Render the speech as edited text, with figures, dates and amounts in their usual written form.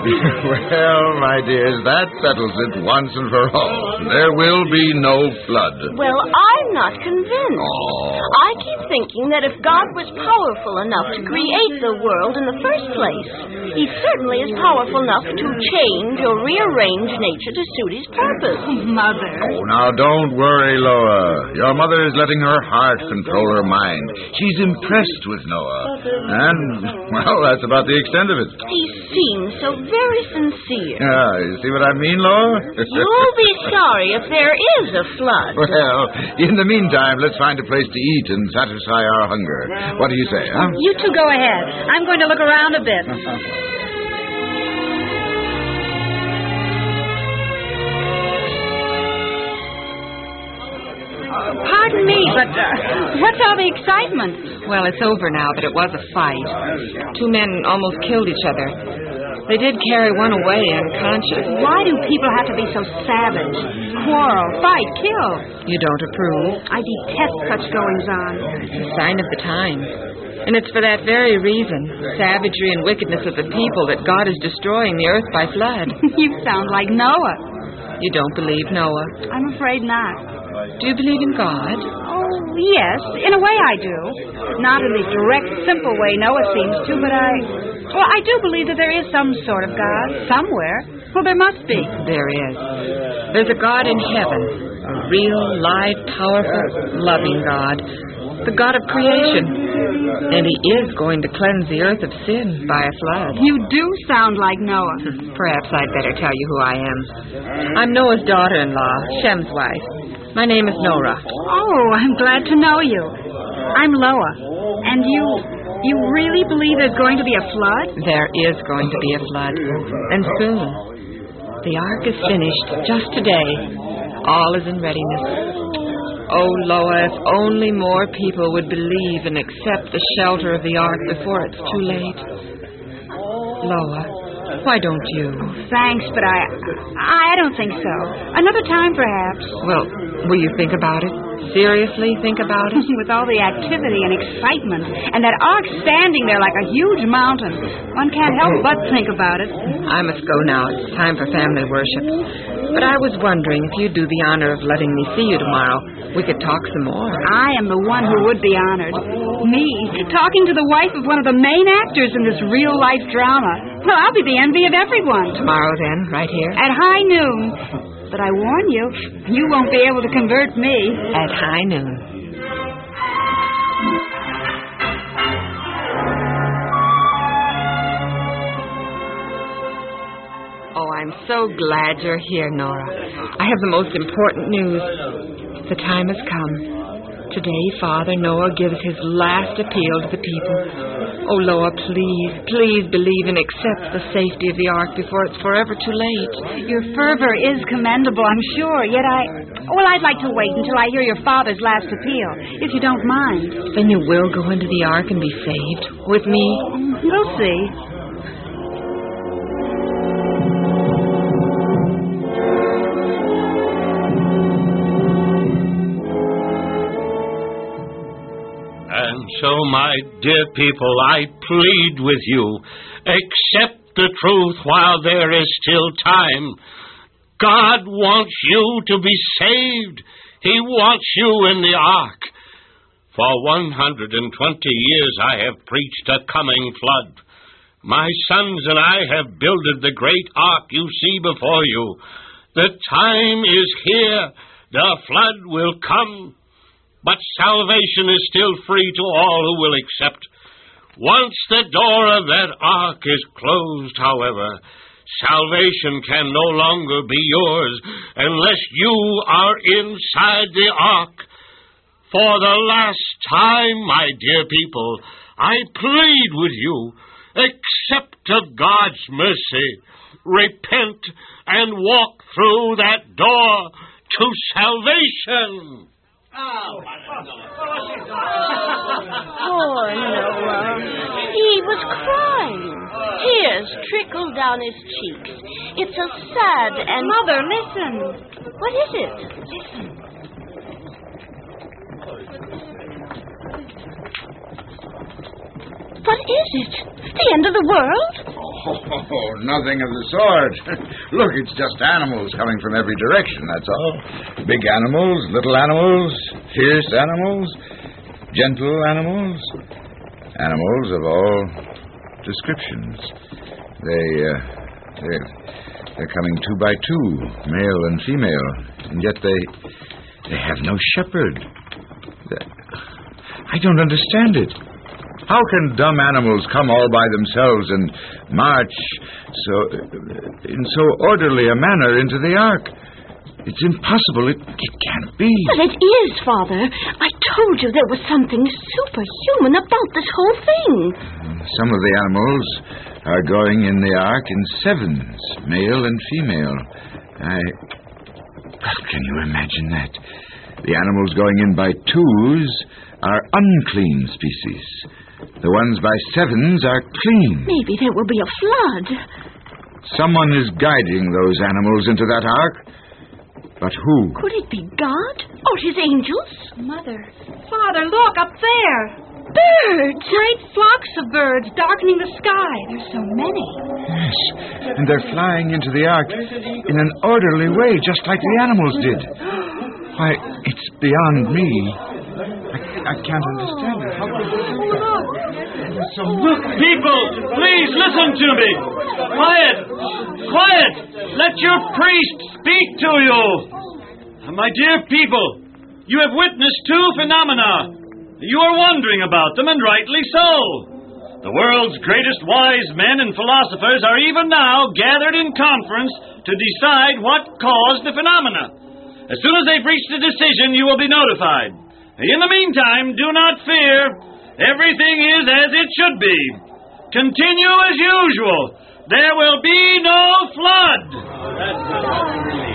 Well, my dears, that settles it once and for all. There will be no flood. Well, I'm not convinced. Oh. I keep thinking that if God was powerful enough to create the world in the first place, he certainly is powerful enough to change or rearrange nature to suit his purpose. Mother. Oh, now, don't worry, Loa. Your mother is letting her heart control her mind. She's impressed with Noah. And, well, that's about the extent of it. He seems so very sincere. Yeah, you see what I mean, Loa? You'll be sorry if there is a flood. Well, in the meantime, let's find a place to eat and satisfy our hunger. What do you say, huh? You two go ahead. I'm going to look around a bit. Pardon me, but what's all the excitement? Well, it's over now, but it was a fight. Two men almost killed each other. They did carry one away unconscious. Why do people have to be so savage? Quarrel, fight, kill. You don't approve? I detest such goings-on. It's a sign of the time. And it's for that very reason, savagery and wickedness of the people, that God is destroying the earth by flood. You sound like Noah. You don't believe Noah? I'm afraid not. Do you believe in God? Oh, yes. In a way I do. Not in the direct, simple way Noah seems to, but I do believe that there is some sort of God somewhere. Well, there must be. There is. There's a God in heaven. A real, live, powerful, loving God. The God of creation. And he is going to cleanse the earth of sin by a flood. You do sound like Noah. Perhaps I'd better tell you who I am. I'm Noah's daughter-in-law, Shem's wife. My name is Nora. Oh, I'm glad to know you. I'm Loa. And you really believe there's going to be a flood? There is going to be a flood. And soon. The ark is finished just today. All is in readiness. Oh, Loa, if only more people would believe and accept the shelter of the ark before it's too late. Loa, why don't you? Thanks, but I don't think so. Another time, perhaps. Well, will you think about it? Seriously think about it? With all the activity and excitement, and that ark standing there like a huge mountain, one can't help but think about it. I must go now. It's time for family worship. But I was wondering if you'd do the honor of letting me see you tomorrow. We could talk some more. I am the one who would be honored. Me, talking to the wife of one of the main actors in this real-life drama. Well, I'll be the envy of everyone. Tomorrow, then, right here? At high noon. But I warn you, you won't be able to convert me. At high noon. Oh, I'm so glad you're here, Nora. I have the most important news. The time has come. Today, Father Noah gives his last appeal to the people. Oh, Loa, please believe and accept the safety of the ark before it's forever too late. Your fervor is commendable, I'm sure, yet I'd like to wait until I hear your father's last appeal, if you don't mind. Then you will go into the ark and be saved with me? We'll see. So, my dear people, I plead with you, accept the truth while there is still time. God wants you to be saved. He wants you in the ark. For 120 years I have preached a coming flood. My sons and I have builded the great ark you see before you. The time is here. The flood will come. But salvation is still free to all who will accept. Once the door of that ark is closed, however, salvation can no longer be yours unless you are inside the ark. For the last time, my dear people, I plead with you, accept of God's mercy, repent, and walk through that door to salvation. Poor Noah. He was crying. Tears trickled down his cheeks. It's so sad and... Mother, listen. What is it? Listen. What is it? The end of the world? Oh, nothing of the sort. Look, it's just animals coming from every direction, that's all. Big animals, little animals, fierce animals, gentle animals. Animals of all descriptions. They're coming 2 by 2, male and female, and yet they have no shepherd. I don't understand it. How can dumb animals come all by themselves and march in so orderly a manner into the ark? It's impossible. It can't be. But it is, Father. I told you there was something superhuman about this whole thing. Some of the animals are going in the ark in 7s, male and female. Can you imagine that? The animals going in by 2s are unclean species. The ones by 7s are clean. Maybe there will be a flood. Someone is guiding those animals into that ark. But who? Could it be God? Or his angels? Mother. Father, look, up there. Birds! Great flocks of birds darkening the sky. There's so many. Yes, and they're flying into the ark in an orderly way, just like the animals did. Why, it's beyond me. I can't understand it. Look, people, please listen to me. Quiet! Quiet! Let your priest speak to you. My dear people, you have witnessed 2 phenomena. You are wondering about them, and rightly so. The world's greatest wise men and philosophers are even now gathered in conference to decide what caused the phenomena. As soon as they've reached a decision, you will be notified. In the meantime, do not fear. Everything is as it should be. Continue as usual. There will be no flood.